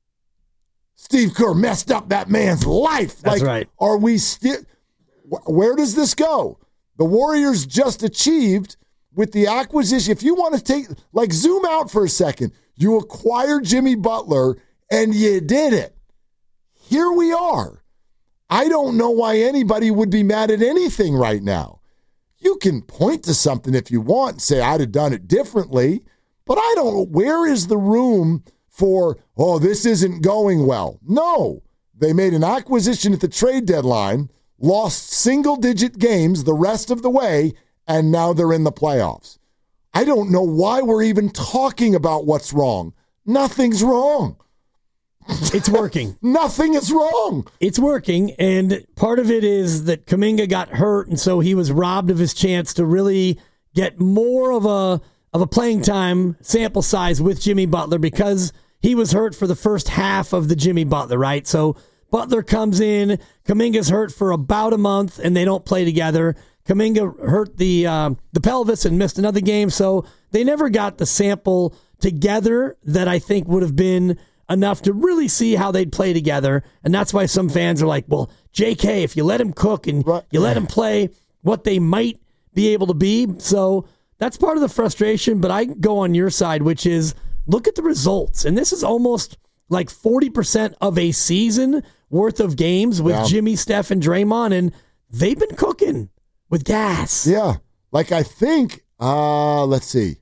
Steve Kerr messed up that man's life. That's right. Are we still... Where does this go? The Warriors just achieved with the acquisition, if you want to zoom out for a second, you acquired Jimmy Butler and you did it. Here we are. I don't know why anybody would be mad at anything right now. You can point to something if you want and say, I'd have done it differently, but I don't know. Where is the room for, this isn't going well? No. They made an acquisition at the trade deadline, lost single-digit games the rest of the way, and now they're in the playoffs. I don't know why we're even talking about what's wrong. Nothing's wrong. It's working. Nothing is wrong. It's working, and part of it is that Kuminga got hurt, and so he was robbed of his chance to really get more of a playing time sample size with Jimmy Butler because he was hurt for the first half of the Jimmy Butler, right? So Butler comes in, Kuminga's hurt for about a month, and they don't play together. Kuminga hurt the pelvis and missed another game, so they never got the sample together that I think would have been enough to really see how they'd play together. And that's why some fans are like, well, JK, if you let him cook and you let him play what they might be able to be. So that's part of the frustration, but I go on your side, which is look at the results. And this is almost like 40% of a season worth of games with Jimmy, Steph, and Draymond, and they've been cooking with gas. Yeah. Like I think, let's see,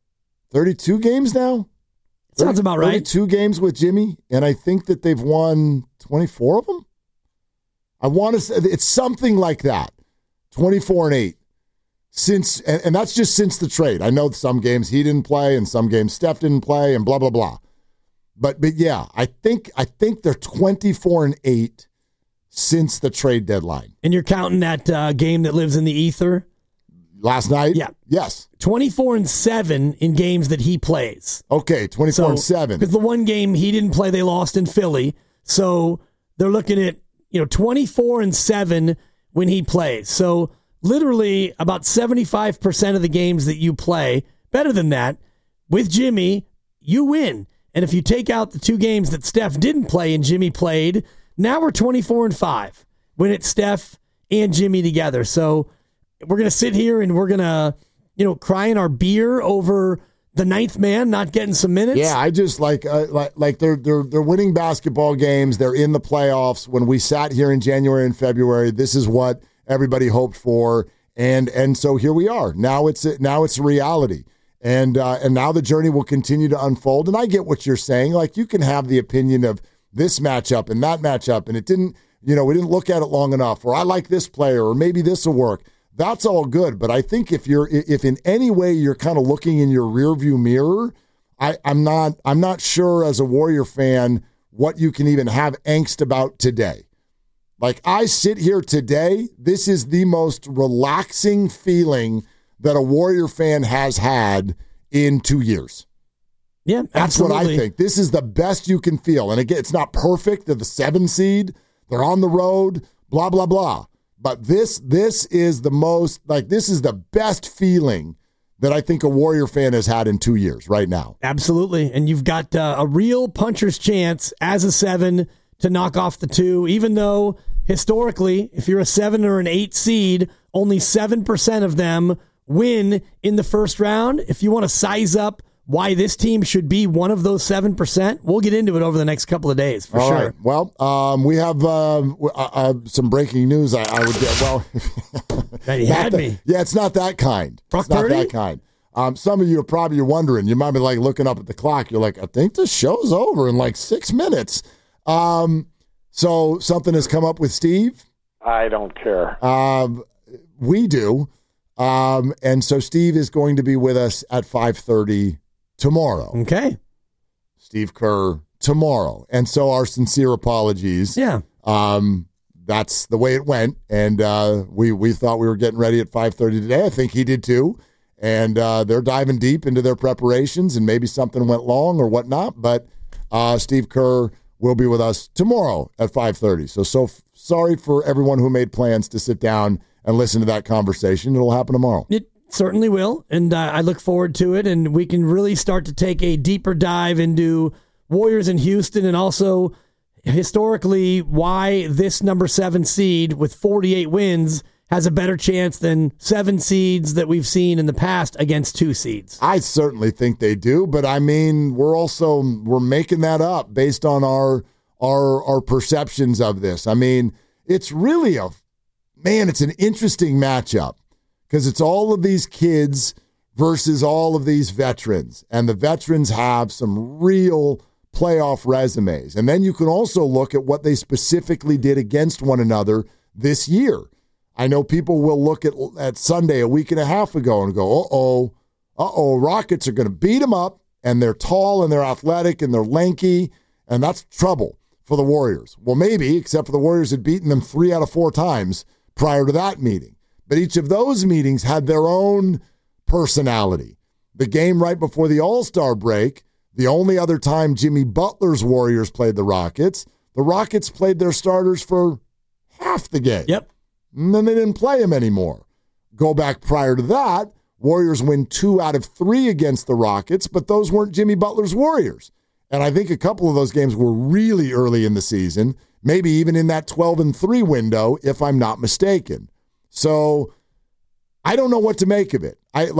32 games now? Sounds about right. 32 games with Jimmy, and I think that they've won 24 of them. I want to say it's something like that, 24-8. Since and that's just since the trade. I know some games he didn't play, and some games Steph didn't play, and blah blah blah. But yeah, I think they're 24-8 since the trade deadline. And you're counting that game that lives in the ether? Last night? Yeah. Yes. 24-7 in games that he plays. Okay, 24-7. Because the one game he didn't play, they lost in Philly. So they're looking at 24-7 when he plays. So literally about 75% of the games that you play, better than that, with Jimmy, you win. And if you take out the two games that Steph didn't play and Jimmy played, now we're 24-5 when it's Steph and Jimmy together. So we're going to sit here and we're going to, cry in our beer over the ninth man not getting some minutes. Yeah, I just like they're winning basketball games. They're in the playoffs. When we sat here in January and February, this is what everybody hoped for, and so here we are. Now it's a reality, and now the journey will continue to unfold. And I get what you're saying. Like you can have the opinion of this matchup and that matchup, and it didn't. We didn't look at it long enough, or I like this player, or maybe this will work. That's all good, but I think if in any way you're kind of looking in your rearview mirror, I'm not sure as a Warrior fan what you can even have angst about today. Like I sit here today, this is the most relaxing feeling that a Warrior fan has had in 2 years. Yeah, that's what I think. This is the best you can feel. And again, it's not perfect. They're the 7 seed. They're on the road. Blah blah blah. But this is the most, this is the best feeling that I think a Warrior fan has had in 2 years right now. Absolutely. And you've got a real puncher's chance as a 7 to knock off the 2, even though historically, if you're a 7 or an 8 seed, only 7% of them win in the first round. If you want to size up why this team should be one of those 7%, we'll get into it over the next couple of days, for sure. Right. Well, we have some breaking news. I would get, you had me. Yeah, it's not that kind. Brock it's not Purdy? that kind. Some of you are probably wondering. You might be looking up at the clock. You're like, I think the show's over in 6 minutes. So something has come up with Steve. I don't care. We do. And so Steve is going to be with us at 5:30 tomorrow. Okay. Steve Kerr tomorrow. And so our sincere apologies. Yeah. That's the way it went. And we thought we were getting ready at 5:30 today. I think he did too. And they're diving deep into their preparations, and maybe something went long or whatnot. But Steve Kerr will be with us tomorrow at 5:30. So sorry for everyone who made plans to sit down and listen to that conversation. It'll happen tomorrow. It certainly will, and I look forward to it, and we can really start to take a deeper dive into Warriors in Houston and also historically why this number 7 seed with 48 wins has a better chance than 7 seeds that we've seen in the past against 2 seeds? I certainly think they do, but I mean, we're making that up based on our perceptions of this. I mean, it's really it's an interesting matchup because it's all of these kids versus all of these veterans, and the veterans have some real playoff resumes. And then you can also look at what they specifically did against one another this year. I know people will look at Sunday a week and a half ago and go, Rockets are going to beat them up, and they're tall and they're athletic and they're lanky, and that's trouble for the Warriors. Well, maybe, except for the Warriors had beaten them 3 out of 4 times prior to that meeting. But each of those meetings had their own personality. The game right before the All-Star break, the only other time Jimmy Butler's Warriors played the Rockets played their starters for half the game. Yep. And then they didn't play him anymore. Go back prior to that, Warriors win 2 out of 3 against the Rockets, but those weren't Jimmy Butler's Warriors. And I think a couple of those games were really early in the season, maybe even in that 12-3 window, if I'm not mistaken. So I don't know what to make of it.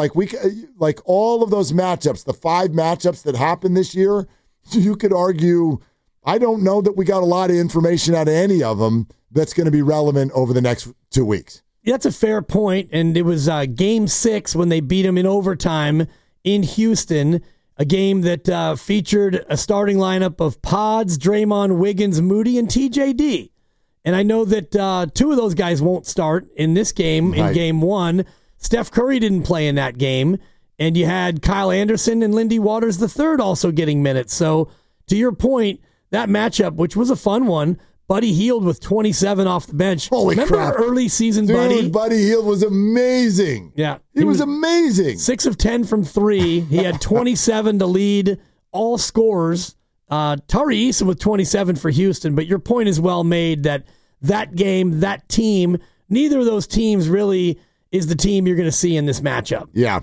Like all of those matchups, the 5 matchups that happened this year, you could argue, I don't know that we got a lot of information out of any of them that's going to be relevant over the next 2 weeks. That's a fair point, and it was Game 6 when they beat them in overtime in Houston, a game that featured a starting lineup of Pods, Draymond, Wiggins, Moody, and TJD. And I know that 2 of those guys won't start in this game, in Game 1. Steph Curry didn't play in that game, and you had Kyle Anderson and Lindy Waters III also getting minutes. So, to your point, that matchup, which was a fun one, Buddy Hield with 27 off the bench. Holy crap. Early season Dude, Buddy Hield was amazing. Yeah. He was amazing. 6 of 10 from 3. He had 27 to lead all scorers. Tari Eason with 27 for Houston, but your point is well made that game, that team, neither of those teams really is the team you're going to see in this matchup. Yeah.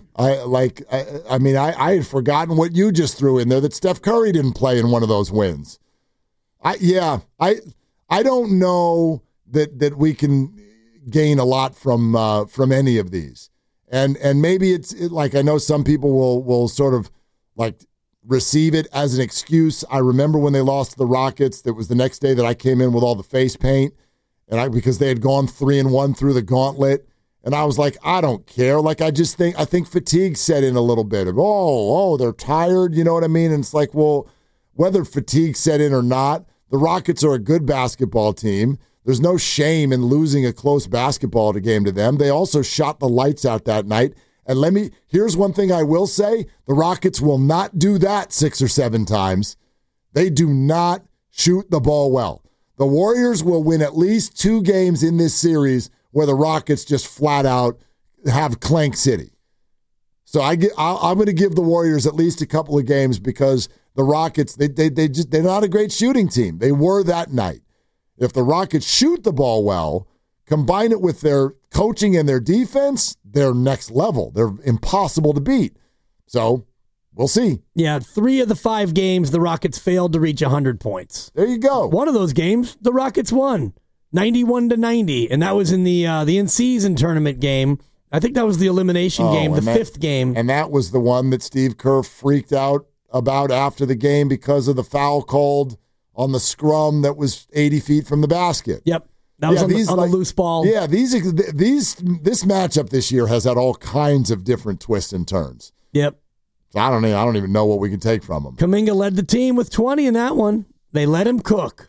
I had forgotten what you just threw in there, that Steph Curry didn't play in one of those wins. I don't know that we can gain a lot from any of these, and maybe it's like, I know some people will sort of like receive it as an excuse. I remember when they lost to the Rockets, that was the next day that I came in with all the face paint, and because they had gone 3-1 through the gauntlet, and I was like, I don't care. Like I think fatigue set in a little bit of they're tired, you know what I mean? And it's like, well, whether fatigue set in or not, the Rockets are a good basketball team. There's no shame in losing a close basketball game to them. They also shot the lights out that night. And here's one thing I will say. The Rockets will not do that 6 or 7 times. They do not shoot the ball well. The Warriors will win at least 2 games in this series where the Rockets just flat out have Clank City. So I'm going to give the Warriors at least a couple of games, because the Rockets, they're not a great shooting team. They were that night. If the Rockets shoot the ball well, combine it with their coaching and their defense, they're next level. They're impossible to beat. So we'll see. Yeah, 3 of the 5 games, the Rockets failed to reach 100 points. There you go. One of those games, the Rockets won 91-90, and that was in the in-season tournament game. I think that was the elimination game, the 5th game. And that was the one that Steve Kerr freaked out about after the game because of the foul called on the scrum that was 80 feet from the basket. Yep. That was on the loose ball. Yeah, this matchup this year has had all kinds of different twists and turns. Yep. So I don't even know what we can take from them. Kuminga led the team with 20 in that one. They let him cook.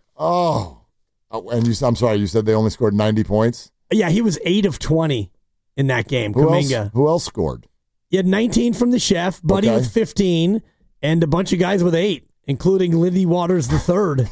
And I'm sorry, you said they only scored 90 points? Yeah, he was 8 of 20 in that game, Kuminga. Who else scored? He had 19 from the chef, Buddy with 15, and a bunch of guys with 8, including Lindy Waters III.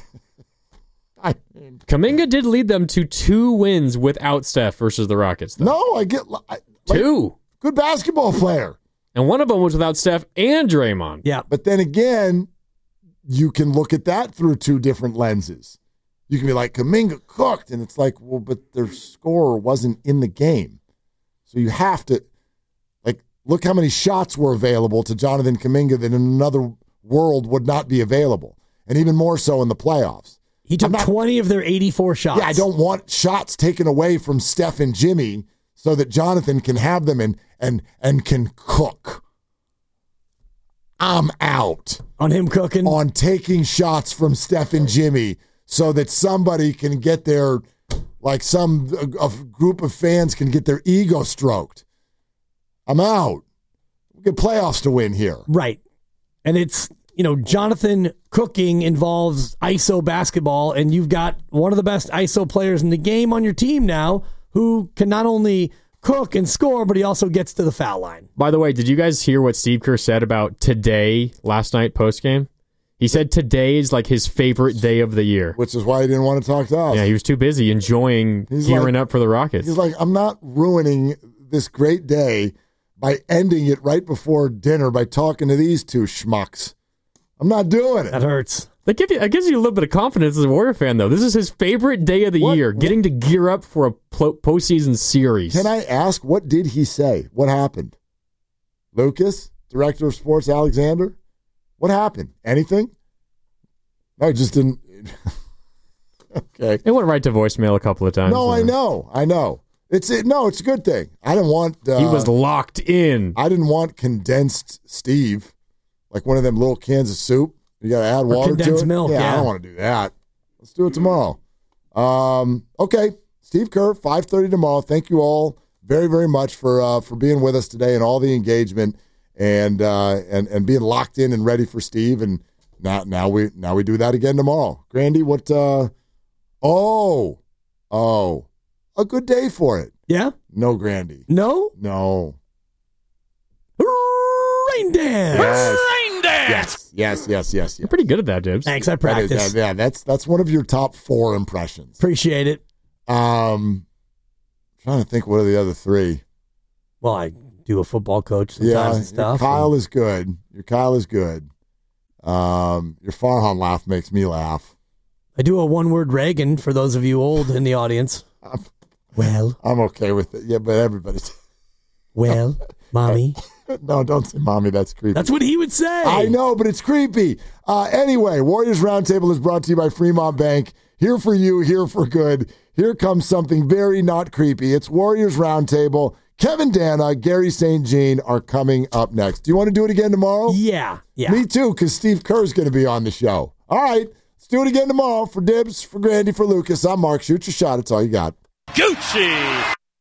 Kuminga did lead them to 2 wins without Steph versus the Rockets, though. No, I get 2. Good basketball player. And one of them was without Steph and Draymond. Yeah. But then again, you can look at that through 2 different lenses. You can be like, Kuminga cooked, and it's like, well, but their scorer wasn't in the game. So you have to, look how many shots were available to Jonathan Kuminga that in another world would not be available. And even more so in the playoffs. He took 20 of their 84 shots. Yeah, I don't want shots taken away from Steph and Jimmy so that Jonathan can have them and can cook. I'm out. On him cooking? On taking shots from Steph and Jimmy so that somebody can get their, like a group of fans can get their ego stroked. I'm out. We get playoffs to win here. Right. And it's, Jonathan cooking involves ISO basketball, and you've got one of the best ISO players in the game on your team now who can not only cook and score, but he also gets to the foul line. By the way, did you guys hear what Steve Kerr said about today last night post-game? He said today is like his favorite day of the year. Which is why he didn't want to talk to us. Yeah, he was too busy enjoying gearing up for the Rockets. He's like, I'm not ruining this great day by ending it right before dinner by talking to these two schmucks. I'm not doing it. That hurts. That gives you a little bit of confidence as a Warrior fan, though. This is his favorite day of the year, getting to gear up for a postseason series. Can I ask, what did he say? What happened? Lucas, director of sports, Alexander? What happened? Anything? No, he just didn't. Okay. It went right to voicemail a couple of times. No, I know. It's a good thing. I didn't want... he was locked in. I didn't want condensed Steve, like one of them little cans of soup. You got to add water to it. Milk, yeah, I don't want to do that. Let's do it tomorrow. Okay, Steve Kerr, 5:30 tomorrow. Thank you all very, very much for being with us today and all the engagement and being locked in and ready for Steve. And now we do that again tomorrow. Grandy, what? A good day for it. Yeah. No, Grandy. No. Rain dance. Yes. You're pretty good at that, Dibs. Thanks, I practice. That's one of your top 4 impressions. Appreciate it. Trying to think what are the other 3. Well, I do a football coach sometimes and stuff. Your Kyle is good. Your Farhan laugh makes me laugh. I do a one-word Reagan for those of you old in the audience. I'm okay with it. Yeah, but everybody's... Well, mommy... No, don't say mommy. That's creepy. That's what he would say. I know, but it's creepy. Anyway, Warriors Roundtable is brought to you by Fremont Bank. Here for you, here for good. Here comes something very not creepy. It's Warriors Roundtable. Kevin Dana, Gary St. Jean are coming up next. Do you want to do it again tomorrow? Yeah. Me too, because Steve Kerr's going to be on the show. All right, let's do it again tomorrow. For Dibs, for Grandy, for Lucas, I'm Mark. Shoot your shot. It's all you got. Gucci.